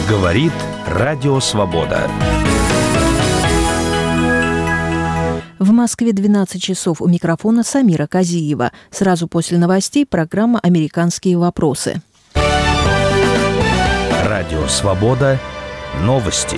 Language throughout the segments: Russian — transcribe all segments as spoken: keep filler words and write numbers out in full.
Говорит Радио Свобода. В Москве двенадцать часов. У микрофона Самира Казиева. Сразу после новостей программа «Американские вопросы». Радио Свобода. Новости.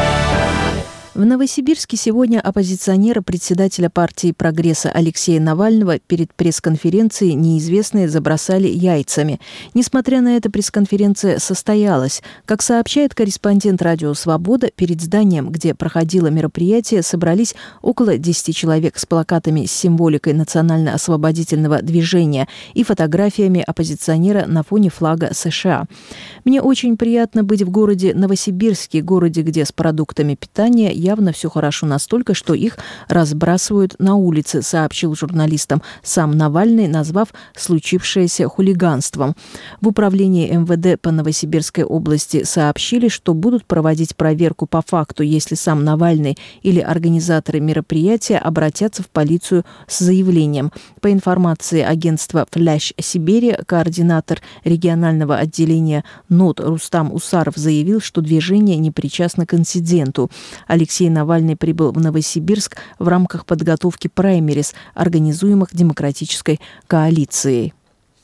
В Новосибирске сегодня оппозиционера председателя партии «Прогресса» Алексея Навального перед пресс-конференцией неизвестные забросали яйцами. Несмотря на это, пресс-конференция состоялась. Как сообщает корреспондент «Радио Свобода», перед зданием, где проходило мероприятие, собрались около десяти человек с плакатами с символикой национально-освободительного движения и фотографиями оппозиционера на фоне флага США. «Мне очень приятно быть в городе Новосибирске, городе, где с продуктами питания явно все хорошо настолько, что их разбрасывают на улице», сообщил журналистам сам Навальный, назвав случившееся хулиганством. В управлении эм вэ дэ по Новосибирской области сообщили, что будут проводить проверку по факту, если сам Навальный или организаторы мероприятия обратятся в полицию с заявлением. По информации агентства «Фляш Сибири», координатор регионального отделения НОТ Рустам Усаров заявил, что движение не причастно к инциденту. Алексей Навальный прибыл в Новосибирск в рамках подготовки праймериз, организуемых Демократической коалицией.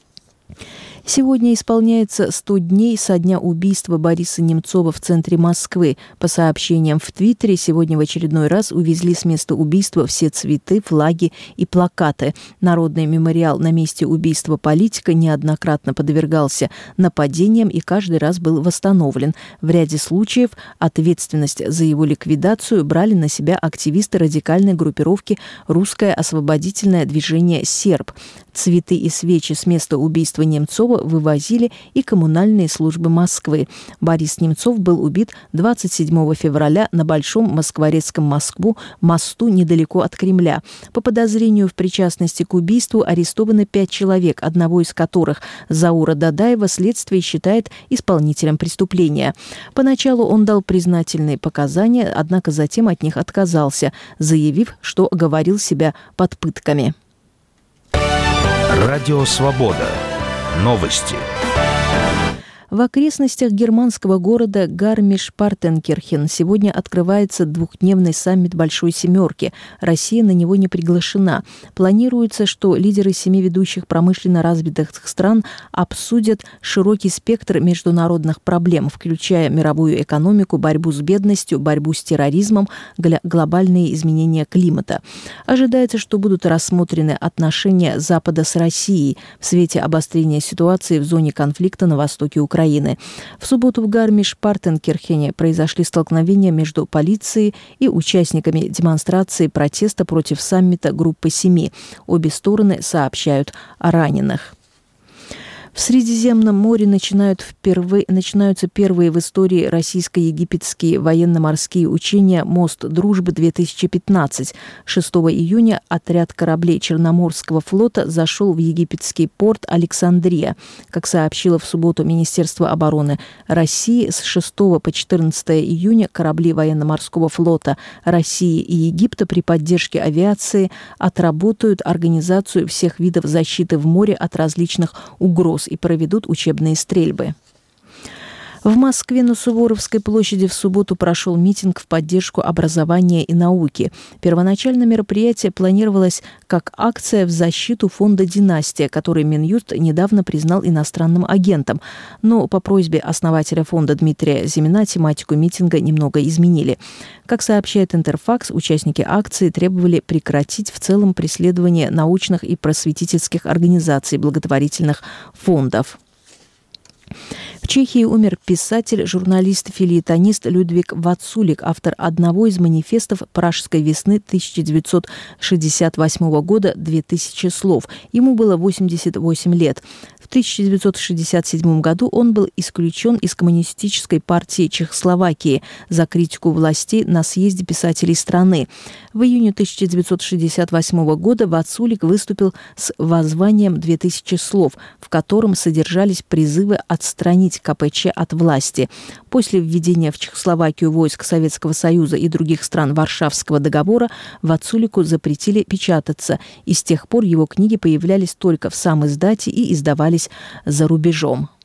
Сегодня исполняется сто дней со дня убийства Бориса Немцова в центре Москвы. По сообщениям в Твиттере, сегодня в очередной раз увезли с места убийства все цветы, флаги и плакаты. Народный мемориал на месте убийства политика неоднократно подвергался нападениям и каждый раз был восстановлен. В ряде случаев ответственность за его ликвидацию брали на себя активисты радикальной группировки «Русское освободительное движение Серб». Цветы и свечи с места убийства Немцова вывозили и коммунальные службы Москвы. Борис Немцов был убит двадцать седьмого февраля на Большом Москворецком Москву мосту недалеко от Кремля. По подозрению в причастности к убийству арестованы пять человек, одного из которых, Заура Дадаева, следствие считает исполнителем преступления. Поначалу он дал признательные показания, однако затем от них отказался, заявив, что оговорил себя под пытками. Радио Свобода. Новости. В окрестностях германского города Гармиш-Партенкирхен сегодня открывается двухдневный саммит Большой Семерки. Россия на него не приглашена. Планируется, что лидеры семи ведущих промышленно развитых стран обсудят широкий спектр международных проблем, включая мировую экономику, борьбу с бедностью, борьбу с терроризмом, глобальные изменения климата. Ожидается, что будут рассмотрены отношения Запада с Россией в свете обострения ситуации в зоне конфликта на востоке Украины. Украины. В субботу в Гармиш-Партенкирхене произошли столкновения между полицией и участниками демонстрации протеста против саммита Группы семи. Обе стороны сообщают о раненых. В Средиземном море начинают впервые, начинаются первые в истории российско-египетские военно-морские учения «Мост дружбы-две тысячи пятнадцать». шестого июня отряд кораблей Черноморского флота зашел в египетский порт Александрия. Как сообщило в субботу Министерство обороны России, с шестого по четырнадцатое июня корабли военно-морского флота России и Египта при поддержке авиации отработают организацию всех видов защиты в море от различных угроз и проведут учебные стрельбы. В Москве на Суворовской площади в субботу прошел митинг в поддержку образования и науки. Первоначально мероприятие планировалось как акция в защиту фонда «Династия», который Минюст недавно признал иностранным агентом. Но по просьбе основателя фонда Дмитрия Зимина тематику митинга немного изменили. Как сообщает Интерфакс, участники акции требовали прекратить в целом преследование научных и просветительских организаций, благотворительных фондов. В Чехии умер писатель, журналист, фельетонист Людвиг Вацулик, автор одного из манифестов Пражской весны тысяча девятьсот шестьдесят восьмого года «Две тысячи слов». Ему было восемьдесят восемь лет. В тысяча девятьсот шестьдесят седьмом году он был исключен из Коммунистической партии Чехословакии за критику властей на съезде писателей страны. В июне тысяча девятьсот шестьдесят восьмого года Вацулик выступил с воззванием «Две тысячи слов», в котором содержались призывы отстранить ка пэ че от власти. После введения в Чехословакию войск Советского Союза и других стран Варшавского договора Вацулику запретили печататься, и с тех пор его книги появлялись только в самиздате и издавались за рубежом.